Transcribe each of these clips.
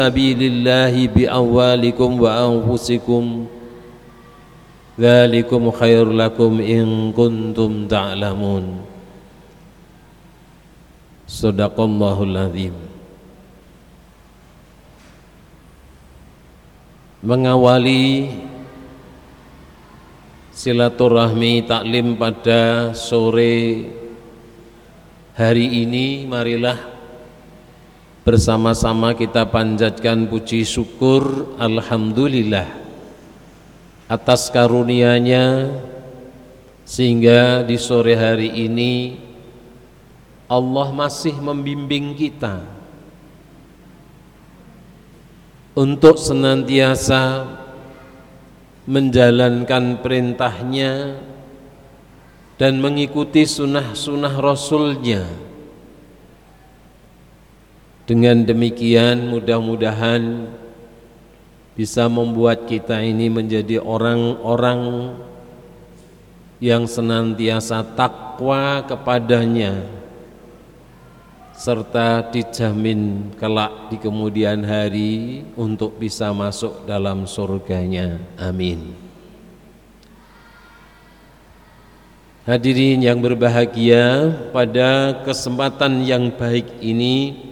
sabilillahi bi amwalikum wa anfusikum dzalikum khairul lakum in kuntum ta'lamun. Shadaqallahul azim. Mengawali silaturahmi taklim pada sore hari ini, marilah bersama-sama kita panjatkan puji syukur alhamdulillah atas karunia-Nya sehingga di sore hari ini Allah masih membimbing kita untuk senantiasa menjalankan perintah-Nya dan mengikuti sunnah-sunnah Rasul-Nya. Dengan demikian mudah-mudahan bisa membuat kita ini menjadi orang-orang yang senantiasa takwa kepadanya serta dijamin kelak di kemudian hari untuk bisa masuk dalam surganya. Amin. Hadirin yang berbahagia, pada kesempatan yang baik ini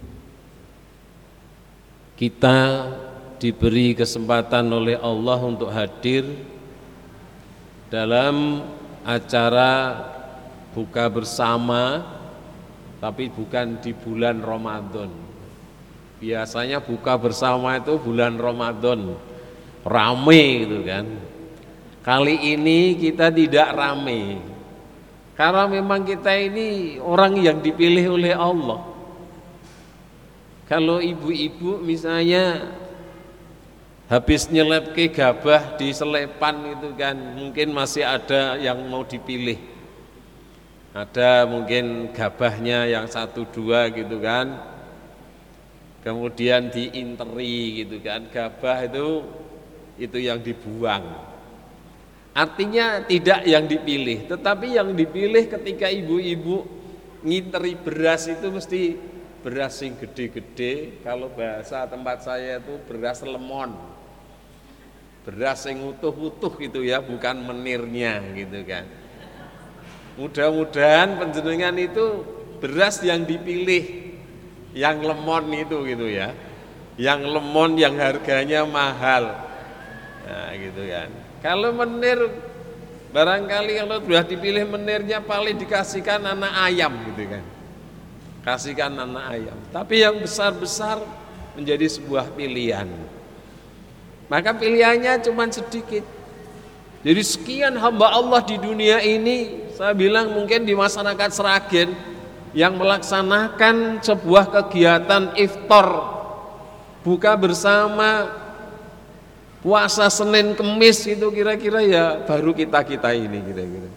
kita diberi kesempatan oleh Allah untuk hadir dalam acara buka bersama, tapi bukan di bulan Ramadan. Biasanya buka bersama itu bulan Ramadan, rame gitu kan. Kali ini kita tidak rame, karena memang kita ini orang yang dipilih oleh Allah. Kalau ibu-ibu misalnya habis nyelep gabah di selepan itu kan, mungkin masih ada yang mau dipilih. Ada mungkin gabahnya yang 1-2 gitu kan, kemudian diinteri gitu kan, gabah itu yang dibuang. Artinya tidak yang dipilih, tetapi yang dipilih ketika ibu-ibu nginteri beras itu mesti beras yang gede-gede. Kalau bahasa tempat saya itu beras lemon, beras yang utuh-utuh gitu ya, bukan menirnya gitu kan. Mudah-mudahan panjenengan itu beras yang dipilih, yang lemon itu gitu ya, yang lemon yang harganya mahal, nah gitu kan. Kalau menir, barangkali kalau sudah dipilih menirnya paling dikasihkan anak ayam gitu kan, kasihkan anak ayam. Tapi yang besar-besar menjadi sebuah pilihan, maka pilihannya cuma sedikit. Jadi sekian hamba Allah di dunia ini, saya bilang mungkin di masyarakat Sragen yang melaksanakan sebuah kegiatan iftar, buka bersama, puasa Senin Kemis itu kira-kira ya baru kita ini kira-kira.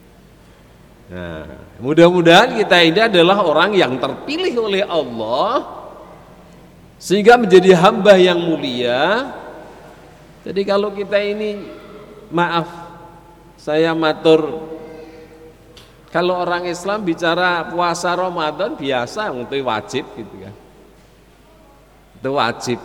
Nah, mudah-mudahan kita ini adalah orang yang terpilih oleh Allah sehingga menjadi hamba yang mulia. Jadi kalau kita ini, maaf saya matur, kalau orang Islam bicara puasa Ramadan biasa itu wajib gitu kan, itu wajib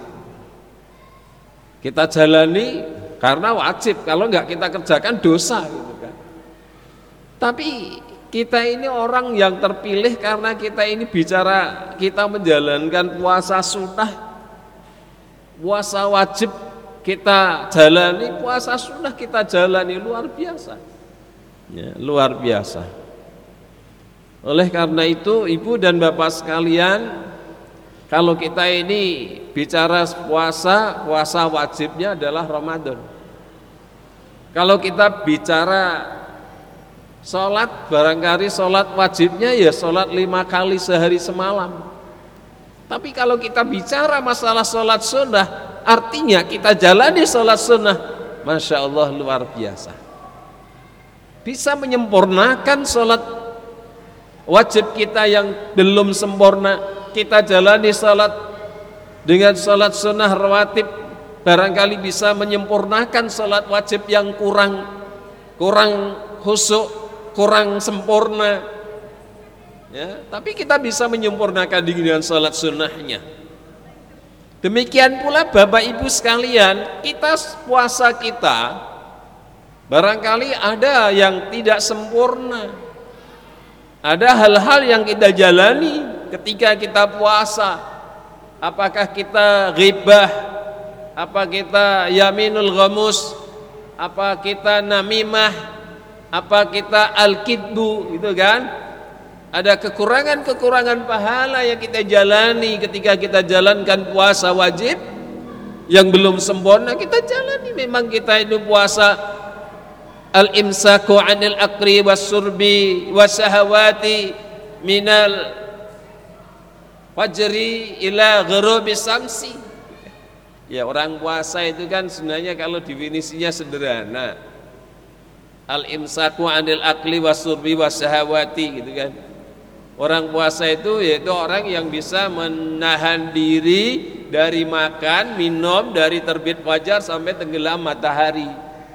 kita jalani karena wajib, kalau enggak kita kerjakan dosa gitu kan. Tapi kita ini orang yang terpilih karena kita ini bicara, kita menjalankan puasa sunnah, puasa wajib kita jalani, puasa sunnah kita jalani, luar biasa ya, luar biasa. Oleh karena itu ibu dan bapak sekalian, kalau kita ini bicara puasa, puasa wajibnya adalah Ramadan. Kalau kita bicara sholat, barangkali sholat wajibnya ya sholat 5 kali sehari semalam. Tapi kalau kita bicara masalah sholat sunnah, artinya kita jalani sholat sunnah, Masya Allah luar biasa. Bisa menyempurnakan sholat wajib kita yang belum sempurna, kita jalani sholat dengan sholat sunnah rawatib, barangkali bisa menyempurnakan sholat wajib yang kurang khusyuk, kurang sempurna ya, tapi kita bisa menyempurnakan dengan sholat sunnahnya. Demikian pula Bapak Ibu sekalian, kita puasa kita barangkali ada yang tidak sempurna. Ada hal-hal yang kita jalani ketika kita puasa. Apakah kita ghibah, apa kita yaminul ghamus, apa kita namimah, apa kita al-kidbu, gitu kan? Ada kekurangan-kekurangan pahala yang kita jalani ketika kita jalankan puasa wajib yang belum sempurna kita jalani. Memang kita itu puasa al-imsaku 'anil akli was-surbi was-sahawati minal fajri ila ghurubis samsi. Ya, orang puasa itu kan sebenarnya kalau definisinya sederhana. Al-imsaku 'anil akli was-surbi was-sahawati, gitu kan. Orang puasa itu yaitu orang yang bisa menahan diri dari makan, minum dari terbit fajar sampai tenggelam matahari.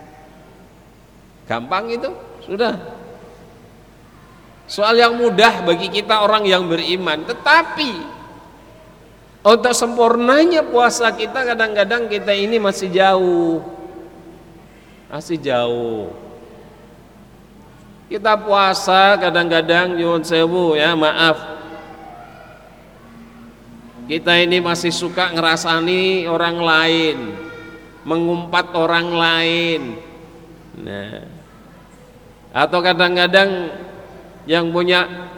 Gampang itu, sudah. Soal yang mudah bagi kita orang yang beriman. Tetapi untuk sempurnanya puasa kita kadang-kadang kita ini masih jauh. Masih jauh. Kita puasa kadang-kadang nyuwun sewu ya, maaf. Kita ini masih suka ngerasani orang lain, mengumpat orang lain. Nah, atau kadang-kadang yang punya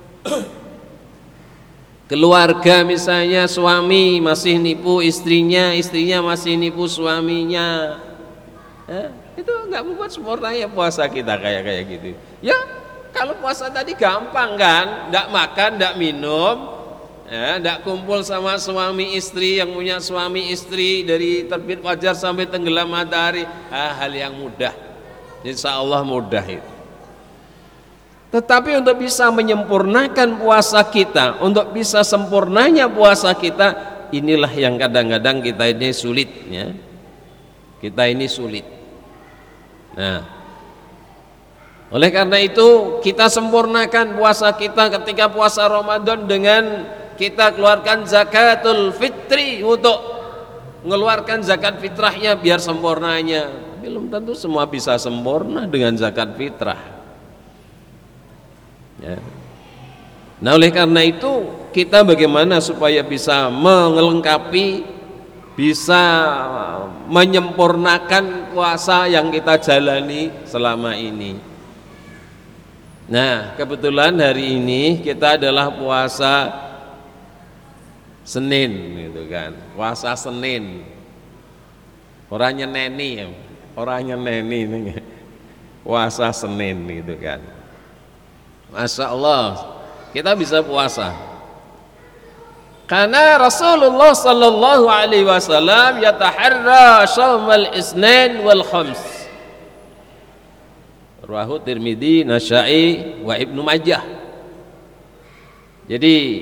keluarga misalnya suami masih nipu istrinya, istrinya masih nipu suaminya. Itu nggak membuat sempurna ya puasa kita kayak gitu. Ya kalau puasa tadi gampang kan, nggak makan, nggak minum, nggak kumpul sama suami istri yang punya suami istri dari terbit fajar sampai tenggelam matahari, hal yang mudah. Insya Allah mudah itu. Tetapi untuk bisa menyempurnakan puasa kita, untuk bisa sempurnanya puasa kita, inilah yang kadang-kadang kita ini sulit ya. Kita ini sulit. Nah, oleh karena itu kita sempurnakan puasa kita ketika puasa Ramadan dengan kita keluarkan zakatul fitri, untuk mengeluarkan zakat fitrahnya biar sempurnanya. Belum tentu semua bisa sempurna dengan zakat fitrah. Ya. Nah, oleh karena itu kita bagaimana supaya bisa melengkapi, bisa menyempurnakan puasa yang kita jalani selama ini. Nah, kebetulan hari ini kita adalah puasa Senin, gitu kan. Puasa Senin. Orangnya neni, orangnya neni ini. Puasa Senin, gitu kan. Masya Allah, kita bisa puasa karena Rasulullah sallallahu alaihi wasallam yataharra shaumal isnin wal khams. Rawahu Tirmidzi, Nasa'i wa Ibnu Majah. Jadi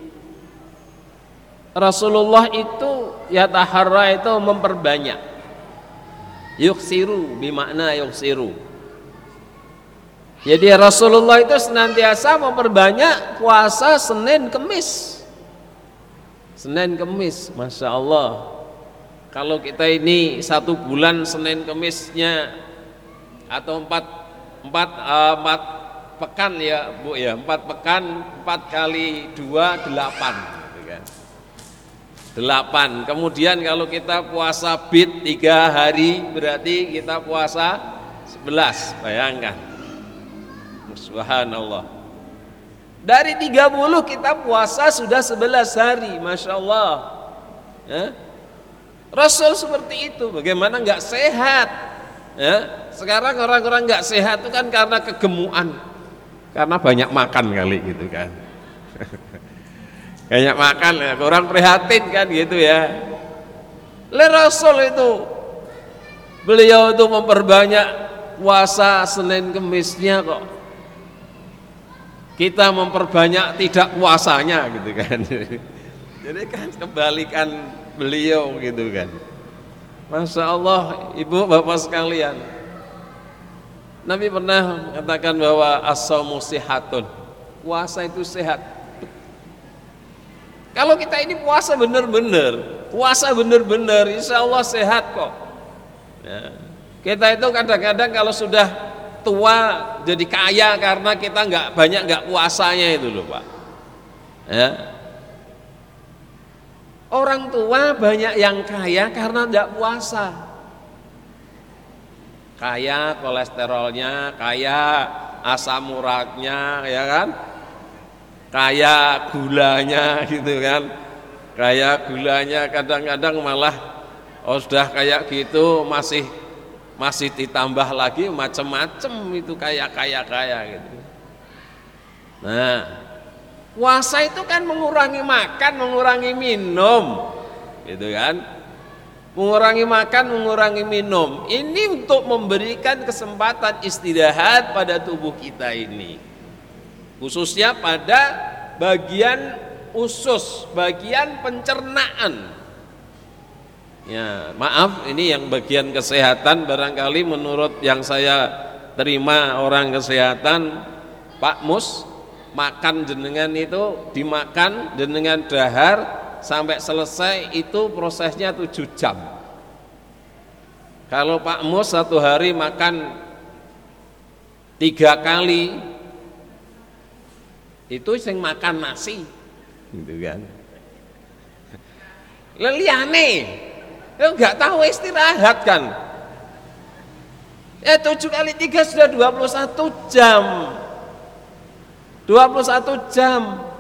Rasulullah itu yataharra itu memperbanyak. Yuksiru bimakna yuksiru. Jadi Rasulullah itu senantiasa memperbanyak puasa Senin Kemis. Senin Kemis, Masya Allah. Kalau kita ini satu bulan Senin Kemisnya atau empat pekan ya Bu ya, 4 pekan, 4 kali 2 8, gitu kan. 8. Kemudian kalau kita puasa bid 3 hari berarti kita puasa 11, bayangkan. Subhanallah. Dari 30 kita puasa sudah 11 hari, Masya Allah ya? Rasul seperti itu. Bagaimana nggak sehat ya? Sekarang orang-orang nggak sehat itu kan karena kegemukan, karena banyak makan kali gitu kan. Banyak makan ya, kurang prihatin kan gitu ya. Rasul itu beliau itu memperbanyak puasa Senin Kemisnya kok. Kita memperbanyak tidak puasanya gitu kan. Jadi kan kebalikan beliau gitu kan. Masya Allah, ibu bapak sekalian, Nabi pernah mengatakan bahwa as-shaumu sihatun, puasa itu sehat. Kalau kita ini puasa benar-benar puasa bener-bener, insya Allah sehat kok. Ya. Kita itu kadang-kadang kalau sudah tua jadi kaya karena kita nggak puasanya itu loh Pak. Ya. Orang tua banyak yang kaya karena nggak puasa. Kaya kolesterolnya, kaya asam uratnya, ya kan? Kaya gulanya gitu kan. Kaya gulanya kadang-kadang malah sudah kayak gitu masih ditambah lagi macam-macam itu kaya gitu. Nah, puasa itu kan mengurangi makan, mengurangi minum, gitu kan? Mengurangi makan, mengurangi minum. Ini untuk memberikan kesempatan istirahat pada tubuh kita ini, khususnya pada bagian usus, bagian pencernaan. Ya, maaf, ini yang bagian kesehatan barangkali menurut yang saya terima orang kesehatan, Pak Mus, makan jenengan itu dimakan jenengan dahar sampai selesai itu prosesnya 7 jam. Kalau Pak Mus satu hari makan 3 kali, itu sing makan nasi, gitu kan? Leliane, nggak tahu istirahat kan? 7 kali 3 sudah 21 jam. 21 jam.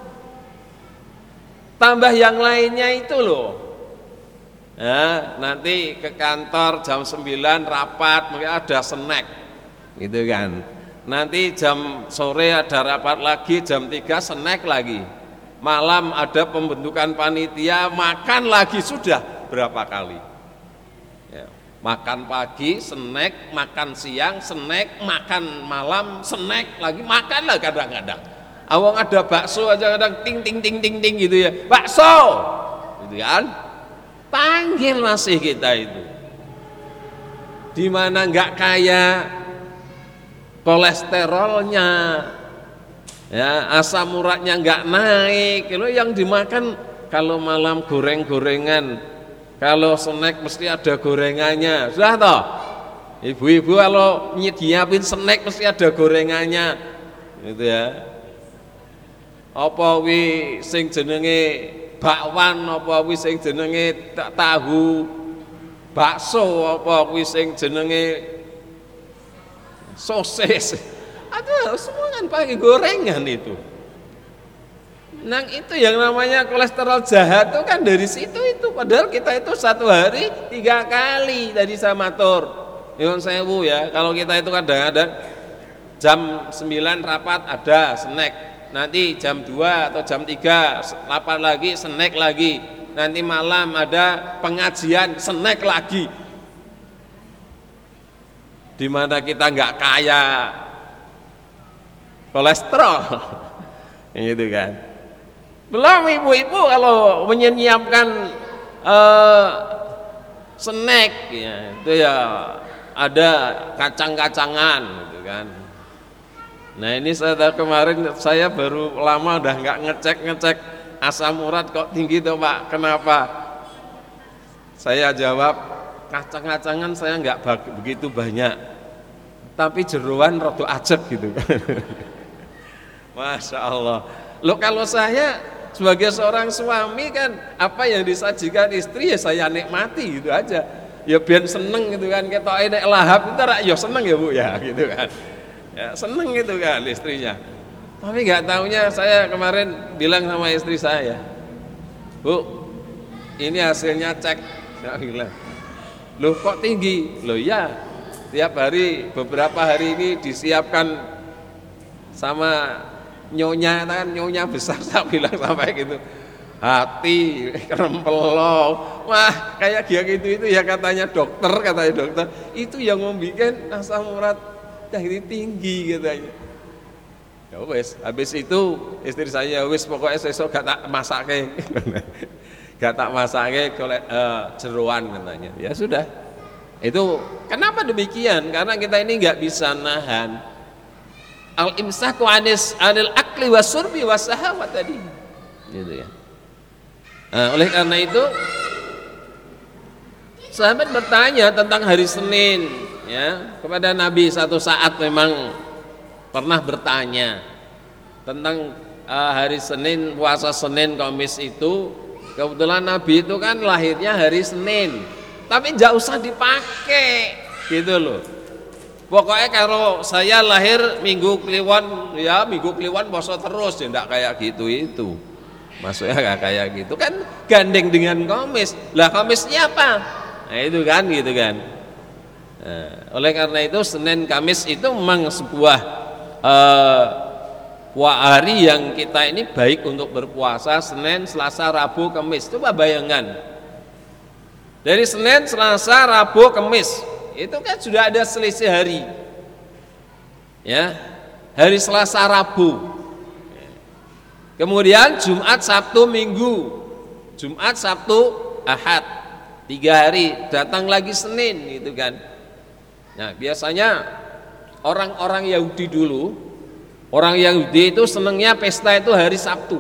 Tambah yang lainnya itu loh. Ya, nanti ke kantor jam 9 rapat, mungkin ada snack, gitu kan. Nanti jam sore ada rapat lagi, jam 3 snack lagi. Malam ada pembentukan panitia, makan lagi, sudah berapa kali. Ya, makan pagi, snack, makan siang, snack, makan malam, snack lagi, makan lah kadang-kadang. Awang ada bakso aja kadang ting ting ting ting ting gitu ya, bakso, gitu kan? Panggil masih kita itu. Di mana nggak kaya kolesterolnya, ya asam uratnya nggak naik. Kalau yang dimakan kalau malam goreng-gorengan, kalau snack mesti ada gorengannya, sudah toh? Ibu-ibu kalau nyiapin snack mesti ada gorengannya, gitu ya. Apa wi sing jenenge bakwan, apa wi sing jenenge tahu bakso, apa wi sing jenenge sosis. Aduh, semua kan pakai gorengan itu. Nang itu yang namanya kolesterol jahat itu kan dari situ itu. Padahal kita itu satu hari 3 kali tadi saya matur. Nyuwun sewu ya, kalau kita itu kadang-kadang jam 9 rapat ada snack. Nanti jam 2 atau jam 3 rapat lagi, snack lagi. Nanti malam ada pengajian, snack lagi. Di mana kita nggak kaya kolesterol, gitu kan. Belum ibu-ibu kalau menyiapkan snack, ya, itu ya ada kacang-kacangan, gitu kan. Nah ini kemarin saya baru lama udah nggak ngecek asam urat kok tinggi tuh Pak, kenapa? Saya jawab kacang-kacangan saya nggak begitu banyak, tapi jeroan rada ajeg gitu. Masya Allah. Loh kalau saya sebagai seorang suami kan apa yang disajikan istri ya saya nikmati gitu aja. Ya biar seneng gitu kan, kita enek lahap kita ya seneng ya Bu ya gitu kan. Ya, seneng gitu kan istrinya. Tapi nggak taunya saya kemarin bilang sama istri saya, Bu, ini hasilnya cek. Saya bilang, loh kok tinggi? Loh ya, tiap hari beberapa hari ini disiapkan sama nyonya kan, nyonya besar. Saya bilang sampai gitu, hati kerempelong, wah kayak gitu itu ya katanya dokter itu yang membuat asam urat ini tinggi katanya. Ya wes, habis itu istri saya wes pokoknya sesok gak tak masake, gak tak masake jeroan katanya. Ya sudah, itu kenapa demikian? Karena kita ini nggak bisa nahan al-imsaku anil akli wasurbi wasahawat tadi, gitu ya. Oleh karena itu sahabat bertanya tentang hari Senin ya kepada Nabi. Satu saat memang pernah bertanya tentang hari Senin, puasa Senin Kamis itu. Kebetulan Nabi itu kan lahirnya hari Senin, tapi nggak usah dipakai gitu loh. Pokoknya kalau saya lahir Minggu Kliwon, ya Minggu Kliwon puasa terus, ya enggak kayak gitu itu. Maksudnya enggak kayak gitu kan, gandeng dengan Kamis. Lah Kamisnya apa? Nah itu kan gitu kan. Nah, oleh karena itu Senin Kamis itu memang sebuah hari yang kita ini baik untuk berpuasa. Senin, Selasa, Rabu, Kamis. Coba bayangkan dari Senin, Selasa, Rabu, Kamis itu kan sudah ada selisih hari ya, hari Selasa, Rabu, kemudian Jumat, Sabtu, Minggu, Jumat, Sabtu, Ahad, 3 hari, datang lagi Senin gitu kan. Nah biasanya orang-orang Yahudi dulu, orang Yahudi itu senangnya pesta itu hari Sabtu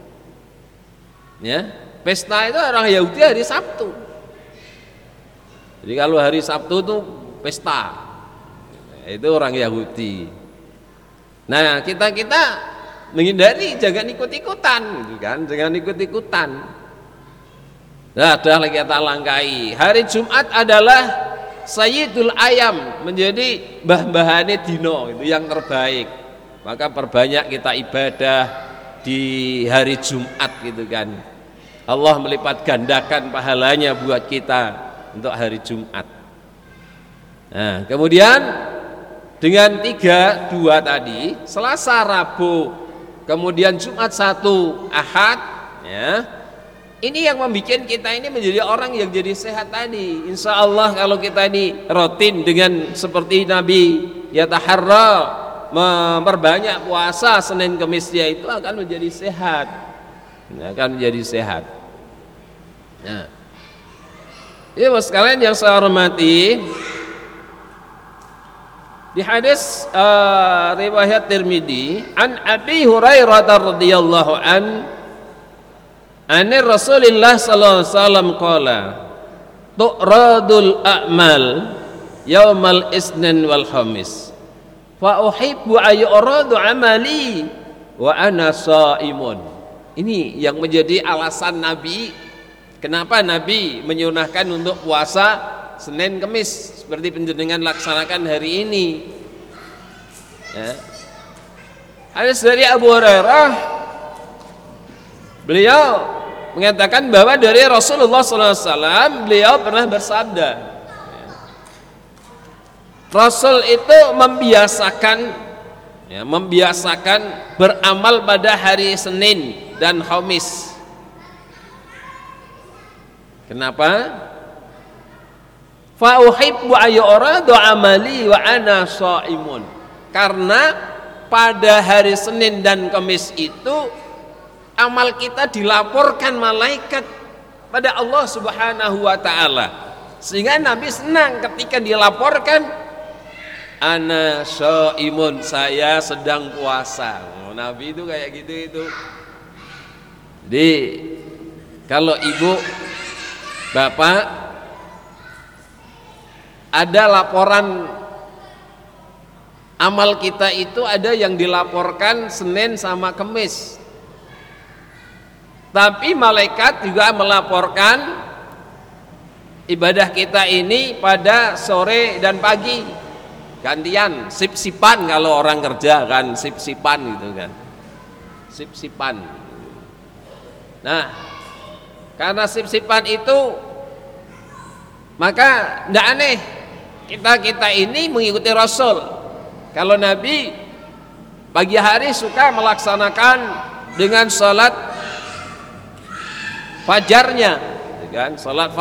ya, pesta itu orang Yahudi hari Sabtu. Jadi kalau hari Sabtu itu pesta, itu orang Yahudi. Nah kita menghindari, jangan ikut-ikutan, gitu kan? Jangan ikut-ikutan. Nah, dah lagi kita langkai. Hari Jumat adalah Sayyidul Ayam, menjadi bah-bahane dino, itu yang terbaik. Maka perbanyak kita ibadah di hari Jumat, gitu kan? Allah melipat gandakan pahalanya buat kita untuk hari Jumat. Nah, kemudian dengan 3, 2 tadi, Selasa, Rabu, kemudian Jumat, 1, Ahad, ya. Ini yang membuat kita ini menjadi orang yang jadi sehat tadi. Insya Allah kalau kita ini rutin dengan seperti Nabi ya taharra, memperbanyak puasa Senin Kemisnya, itu akan menjadi sehat. Akan menjadi sehat. Nah, ya sekalian yang saya hormati, di hadis riwayat Tirmidzi an Abi Hurairah radhiyallahu an Rasulillah sallallahu alaihi wasallam qala tu'radul a'mal yaumal isnin wal khamis fa uhibbu ayyuradu amali wa ana shaimun. Ini yang menjadi alasan Nabi, kenapa Nabi menyunahkan untuk puasa Senin Kemis seperti penjenengan laksanakan hari ini ya. Hadis dari Abu Hurairah, beliau mengatakan bahwa dari Rasulullah SAW, beliau pernah bersabda ya, Rasul itu membiasakan beramal pada hari Senin dan Khamis. Kenapa? Fa uhibbu ayyuradu amali wa ana shaimun. Karena pada hari Senin dan Kamis itu amal kita dilaporkan malaikat pada Allah Subhanahu wa taala. Sehingga Nabi senang ketika dilaporkan ana shaimun, saya sedang puasa. Nabi itu kayak gitu itu. Jadi kalau ibu, bapak ada laporan amal kita itu, ada yang dilaporkan Senin sama Kamis, tapi malaikat juga melaporkan ibadah kita ini pada sore dan pagi, gantian, sip-sipan. Kalau orang kerja kan sip-sipan gitu kan, sip-sipan. Nah, karena sip-sipan itu, maka tidak aneh kita ini mengikuti Rasul. Kalau Nabi pagi hari suka melaksanakan dengan salat fajarnya, kan? Salat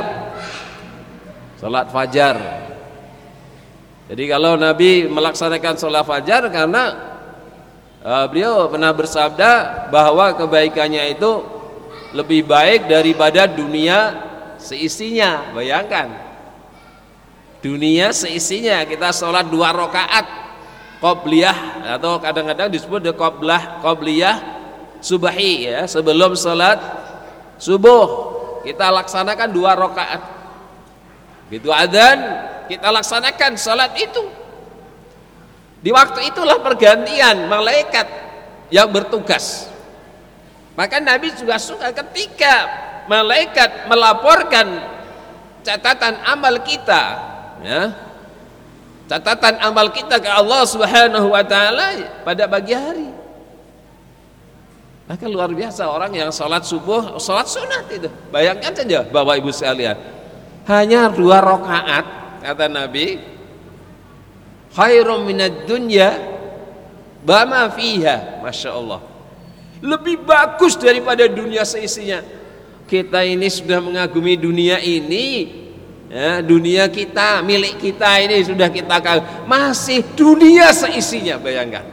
fajar. Jadi kalau Nabi melaksanakan salat fajar, karena beliau pernah bersabda bahwa kebaikannya itu lebih baik daripada dunia seisinya. Bayangkan, dunia seisinya, kita sholat 2 rakaat qobliyah, atau kadang-kadang disebut qobliyah subahi ya, sebelum sholat subuh kita laksanakan 2 rakaat. Begitu adzan, kita laksanakan salat itu. Di waktu itulah pergantian malaikat yang bertugas. Maka Nabi juga suka ketika malaikat melaporkan catatan amal kita, ya, catatan amal kita ke Allah Subhanahu wa taala pada pagi hari. Maka luar biasa orang yang sholat subuh, sholat sunat itu. Bayangkan saja Bapak Ibu sekalian, hanya 2 rakaat kata Nabi, khairum minad dunya bama fiha. Masya Allah, lebih bagus daripada dunia seisinya. Kita ini sudah mengagumi dunia ini, ya, dunia kita, milik kita ini sudah kita kagumi, masih dunia seisinya. Bayangkan,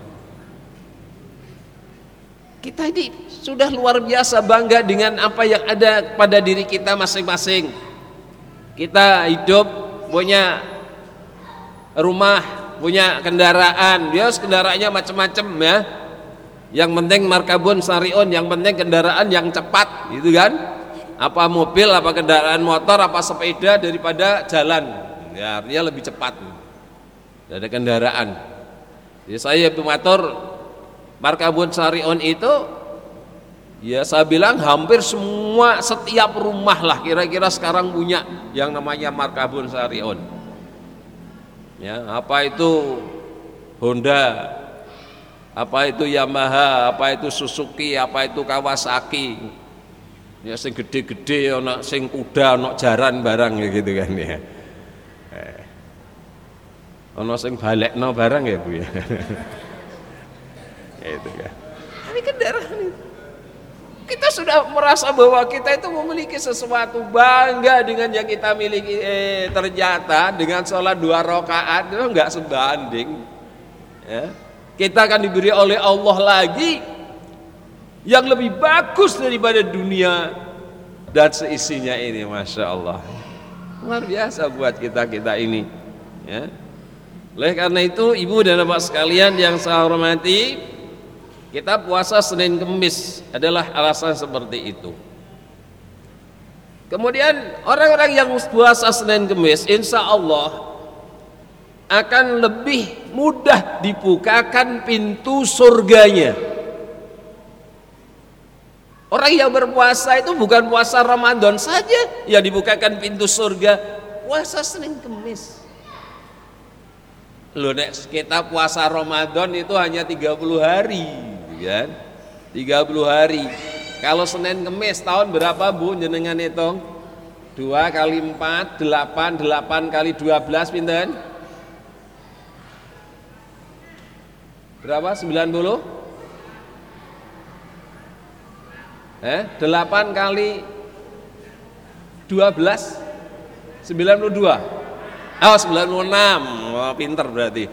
kita ini sudah luar biasa bangga dengan apa yang ada pada diri kita masing-masing. Kita hidup punya rumah, punya kendaraan, dia kendaraannya macam-macam, ya. Yang penting markabun syari'un, yang penting kendaraan yang cepat, gitu kan? Apa mobil, apa kendaraan motor, apa sepeda daripada jalan. Ya, artinya lebih cepat dari kendaraan. Jadi saya pematur markabun syari'un itu, ya saya bilang hampir semua, setiap rumah lah kira-kira sekarang punya yang namanya markabun syari'un. Ya, apa itu Honda, apa itu Yamaha, apa itu Suzuki, apa itu Kawasaki, ya sing gede-gede, ono sing kuda, ono jaran barang ya gitu kan ya. Ono sing balekno barang ya Bu ya. Itu kan. Ini kendaraan itu. Kita sudah merasa bahwa kita itu memiliki sesuatu, bangga dengan yang kita miliki. Ternyata dengan sholat 2 rakaat itu enggak sebanding, ya. Kita akan diberi oleh Allah lagi yang lebih bagus daripada dunia dan seisinya ini. Masya Allah, luar biasa buat kita ini, ya. Oleh karena itu ibu dan bapak sekalian yang saya hormati, kita puasa Senin Kemis adalah alasan seperti itu. Kemudian orang-orang yang puasa Senin Kemis insya Allah akan lebih mudah dibukakan pintu surganya. Orang yang berpuasa itu bukan puasa Ramadan saja yang dibukakan pintu surga, puasa Senin Kemis. Loh, nek kita puasa Ramadan itu hanya 30 hari, kan? 30 hari. Kalau Senin Kemis tahun berapa Bu jenengan hitung? 2 kali 4 8, 8 kali 12 pinten? Berapa? 90? 8 kali 12 92. Oh 96. Oh, pinter berarti.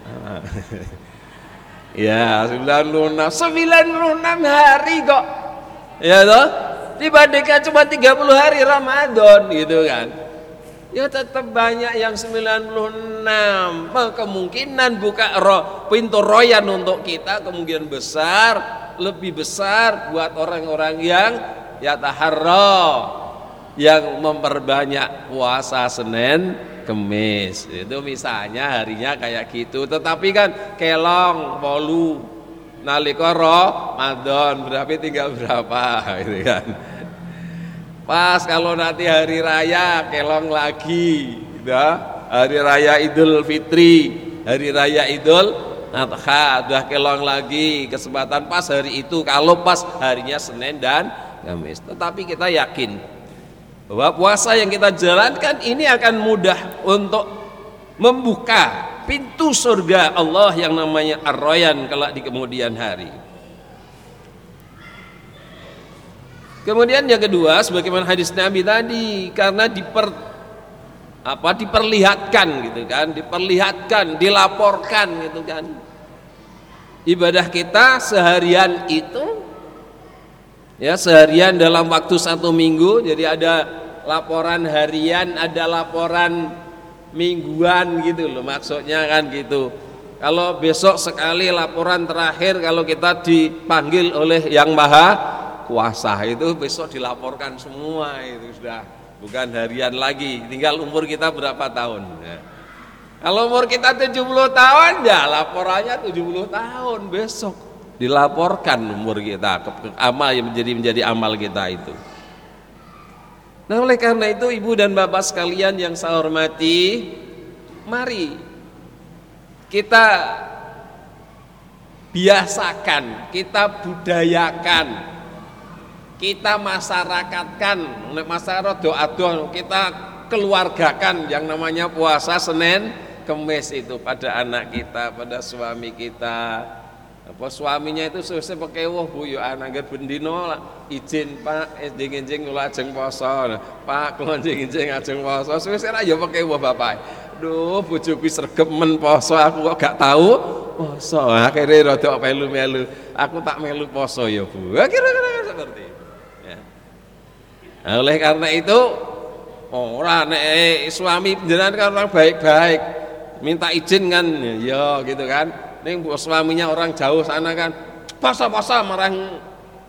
Ya 96 hari kok, ya toh, dibandingkan cuma 30 hari Ramadan gitu kan. Ya tetap banyak yang 96. Kemungkinan buka pintu royan untuk kita kemungkinan besar, lebih besar buat orang-orang yang yataharra, yang memperbanyak puasa Senin Kemis. Itu misalnya harinya kayak gitu. Tetapi kan kelong polu nalika Ramadan berarti tinggal berapa gitu kan. Pas kalau nanti hari raya kelong lagi, ya. Hari raya Idul Fitri, hari raya Idul Adha, udah kelong lagi, kesempatan pas hari itu kalau pas harinya Senin dan Kamis. Tetapi kita yakin bahwa puasa yang kita jalankan ini akan mudah untuk membuka pintu surga Allah yang namanya Ar-Rayyan kelak di kemudian hari. Kemudian yang kedua, sebagaimana hadis Nabi tadi, karena diperlihatkan gitu kan, diperlihatkan, dilaporkan gitu kan. Ibadah kita seharian itu, ya seharian dalam waktu 1 minggu, jadi ada laporan harian, ada laporan mingguan gitu loh, maksudnya kan gitu. Kalau besok sekali laporan terakhir, kalau kita dipanggil oleh Yang Maha Kuasa itu besok dilaporkan semua, itu sudah bukan harian lagi. Tinggal umur kita berapa tahun. Ya. Kalau umur kita 70 tahun, ya laporannya 70 tahun besok dilaporkan umur kita ke amal yang menjadi amal kita itu. Nah, oleh karena itu ibu dan bapak sekalian yang saya hormati, mari kita biasakan, kita budayakan, kita masyarakatkan, masyarakat doa-doa, kita keluargakan yang namanya puasa Senin Kemis itu pada anak kita, pada suami kita. Apa suaminya itu susah pakai wah bu yo anak bendino lah izin Pak enjing kula ajeng poso. Pak kula enjing ajeng poso. Susah ra yo pakai wah bapak. Duh bojoku sregep men poso aku kok gak tahu poso. Akhirnya rada melu-melu. Aku tak melu poso ya Bu. Kira-kira seperti itu. Ya. Nah, oleh karena itu orang suami jenengan kan orang baik-baik minta izin kan ya gitu kan nih suaminya orang jauh sana kan poso-poso marang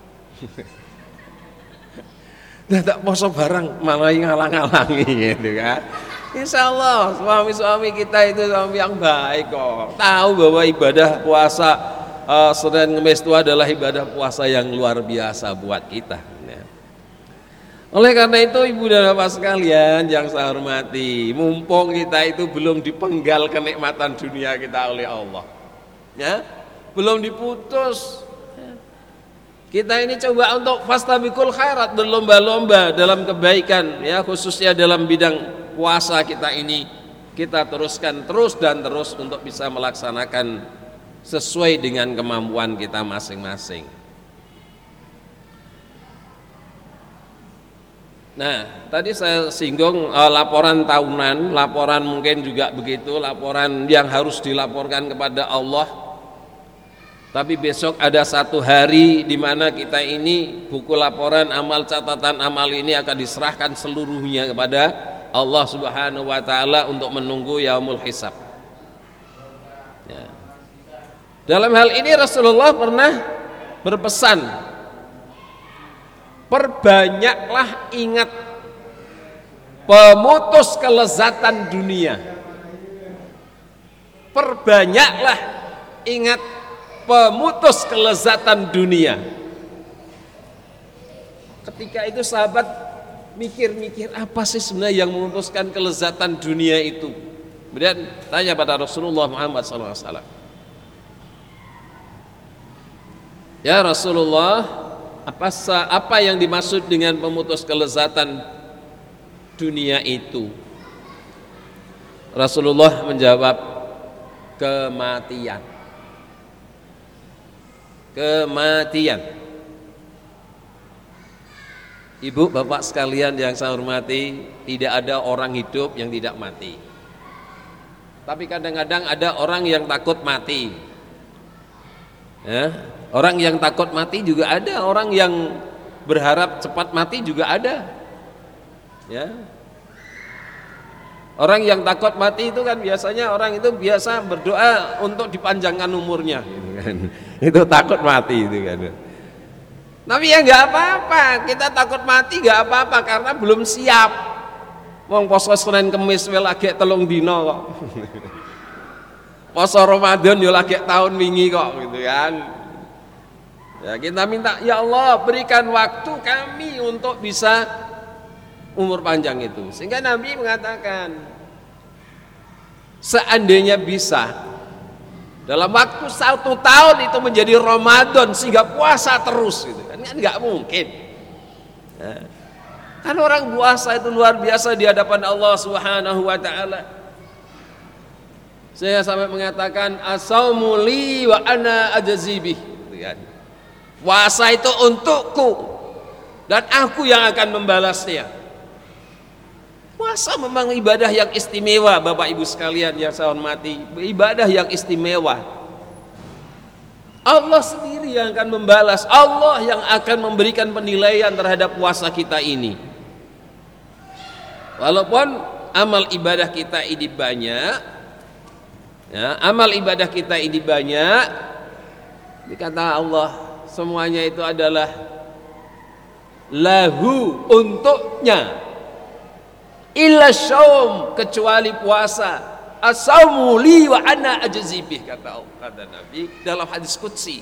tak poso barang malah ngalang-ngalangi gitu kan. Insya Allah suami-suami kita itu suami yang baik kok, tahu bahwa ibadah puasa Senin Kemis itu adalah ibadah puasa yang luar biasa buat kita. Oleh karena itu ibu dan bapak sekalian yang saya hormati, mumpung kita itu belum dipenggal kenikmatan dunia kita oleh Allah, ya, belum diputus. Kita ini coba untuk fastabiqul khairat, berlomba-lomba dalam kebaikan, ya, khususnya dalam bidang puasa kita ini. Kita teruskan terus dan terus untuk bisa melaksanakan sesuai dengan kemampuan kita masing-masing. Nah, tadi saya singgung laporan tahunan, laporan mungkin juga begitu, laporan yang harus dilaporkan kepada Allah. Tapi besok ada satu hari di mana kita ini buku laporan amal, catatan amal ini akan diserahkan seluruhnya kepada Allah Subhanahu wa taala untuk menunggu yaumul hisab. Ya. Dalam hal ini Rasulullah pernah berpesan, perbanyaklah ingat pemutus kelezatan dunia. Perbanyaklah ingat pemutus kelezatan dunia. Ketika itu sahabat mikir-mikir apa sih sebenarnya yang memutuskan kelezatan dunia itu. Kemudian tanya pada Rasulullah Muhammad SAW. Ya Rasulullah, apa yang dimaksud dengan pemutus kelezatan dunia itu? Rasulullah menjawab, kematian. Kematian. Ibu bapak sekalian yang saya hormati, tidak ada orang hidup yang tidak mati. Tapi kadang-kadang ada orang yang takut mati, ya. Orang yang takut mati juga ada, orang yang berharap cepat mati juga ada, ya. Orang yang takut mati itu kan biasanya orang itu biasa berdoa untuk dipanjangkan umurnya, gitu kan. Itu takut mati itu kan. Tapi ya nggak apa-apa, kita takut mati nggak apa-apa karena belum siap. Wong poso Senin Kemis lagi telung dino kok. Poso Ramadan yo lagi tahun wingi kok, gitu kan. Ya, kita minta, ya Allah berikan waktu kami untuk bisa umur panjang itu. Sehingga Nabi mengatakan, seandainya bisa dalam waktu 1 tahun itu menjadi Ramadan sehingga puasa terus, gitu kan nggak mungkin. Ya. Kan orang puasa itu luar biasa di hadapan Allah Subhanahu wa taala. Saya sampai mengatakan as-saumu li wa ana ajzibih, gitu kan. Puasa itu untukku dan aku yang akan membalasnya. Puasa memang ibadah yang istimewa, Bapak Ibu sekalian yang saya hormati, ibadah yang istimewa. Allah sendiri yang akan membalas, Allah yang akan memberikan penilaian terhadap puasa kita ini. Walaupun amal ibadah kita ini banyak, ya, amal ibadah kita ini banyak, dikata Allah, semuanya itu adalah lahu, untuknya. illa syaum, kecuali puasa. As-saumu li wa ana ajzi bih, kata Nabi dalam hadis qudsi.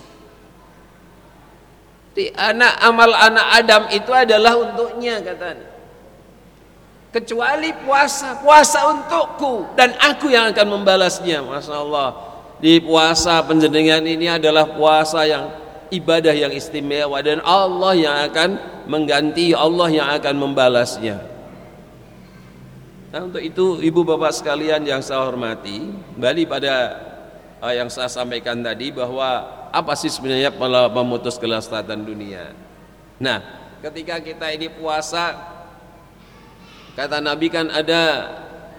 Di amal anak Adam itu adalah untuknya, katanya. Kecuali puasa untukku dan aku yang akan membalasnya. Masya Allah, di puasa penjenengan ini adalah puasa yang ibadah yang istimewa, dan Allah yang akan mengganti, Allah yang akan membalasnya. Nah, untuk itu ibu bapak sekalian yang saya hormati, kembali pada yang saya sampaikan tadi, bahwa apa sih sebenarnya memutus kelezatan dunia. Nah, ketika kita ini puasa, kata Nabi kan ada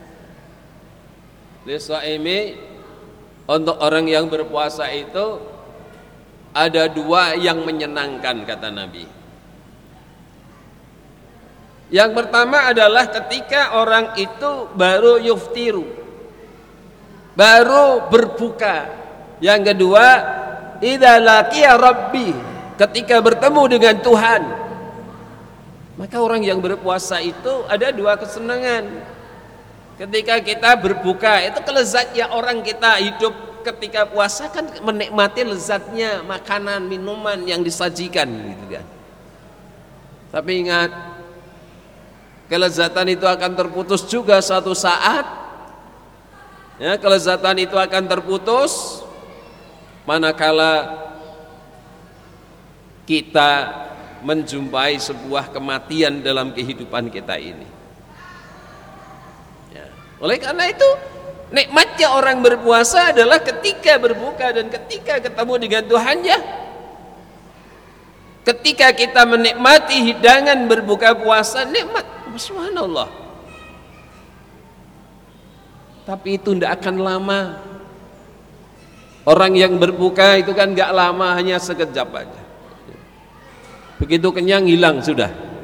lisaimi, untuk orang yang berpuasa itu ada dua yang menyenangkan, kata Nabi. Yang pertama adalah ketika orang itu baru yuftiru, baru berbuka. Yang kedua, idza laqiya rabbi, ketika bertemu dengan Tuhan. Maka orang yang berpuasa itu ada dua kesenangan. Ketika kita berbuka, itu kelezatnya orang kita hidup ketika puasa kan menikmati lezatnya makanan, minuman yang disajikan, gitu kan. Tapi ingat, kelezatan itu akan terputus juga suatu saat. Ya, kelezatan itu akan terputus manakala kita menjumpai sebuah kematian dalam kehidupan kita ini. Ya. Oleh karena itu, nikmatnya orang berpuasa adalah ketika berbuka dan ketika ketemu dengan Tuhannya. Ketika kita menikmati hidangan berbuka puasa, nikmat, subhanallah. Tapi itu tidak akan lama. Orang yang berbuka itu kan gak lama, hanya sekejap aja. Begitu kenyang hilang sudah.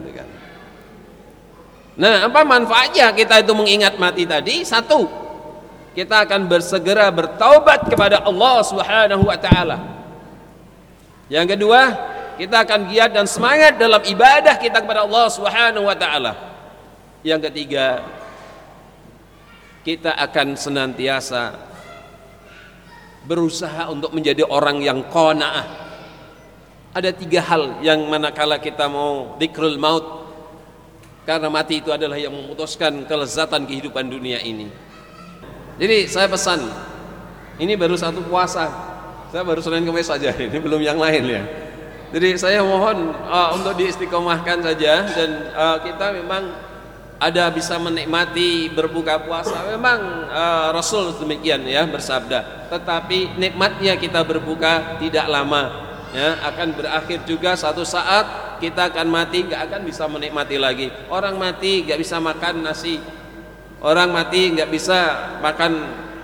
Nah, apa manfaatnya kita itu mengingat mati tadi? Satu, kita akan bersegera bertaubat kepada Allah Subhanahu wa taala. Yang kedua, kita akan giat dan semangat dalam ibadah kita kepada Allah Subhanahu wa taala. Yang ketiga, kita akan senantiasa berusaha untuk menjadi orang yang qanaah. Ada tiga hal yang manakala kita mau dzikrul maut, karena mati itu adalah yang memutuskan kelezatan kehidupan dunia ini. Jadi saya pesan, ini baru satu puasa, saya baru Senin Kamis saja, ini belum yang lain ya. Jadi saya mohon untuk diistiqomahkan saja, dan kita memang ada bisa menikmati berbuka puasa. Memang Rasul demikian ya bersabda. Tetapi nikmatnya kita berbuka tidak lama. Ya, akan berakhir juga satu saat kita akan mati, gak akan bisa menikmati lagi. Orang mati gak bisa makan nasi, orang mati gak bisa makan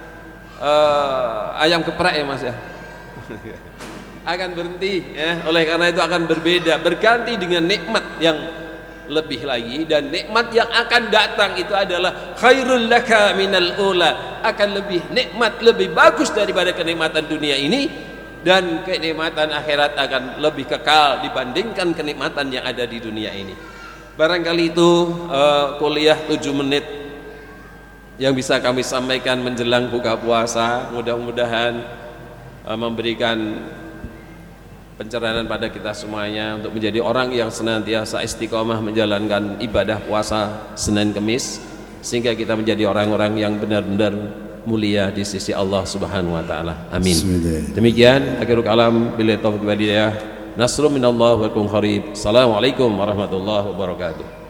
ayam geprek ya mas ya. Akan berhenti ya. Oleh karena itu akan berbeda, berganti dengan nikmat yang lebih lagi, dan nikmat yang akan datang itu adalah khairul laka minal ula, akan lebih nikmat, lebih bagus daripada kenikmatan dunia ini. Dan kenikmatan akhirat akan lebih kekal dibandingkan kenikmatan yang ada di dunia ini. Barangkali itu kuliah 7 menit yang bisa kami sampaikan menjelang buka puasa. Mudah-mudahan memberikan pencerahan pada kita semuanya untuk menjadi orang yang senantiasa istiqomah menjalankan ibadah puasa Senin Kamis, sehingga kita menjadi orang-orang yang benar-benar mulia di sisi Allah Subhanahu wa taala. Amin. Demikian akhirul kalam, billahi taufiq wal hidayah. Nasrun minallah wa lakum kharib. Assalamualaikum warahmatullahi wabarakatuh.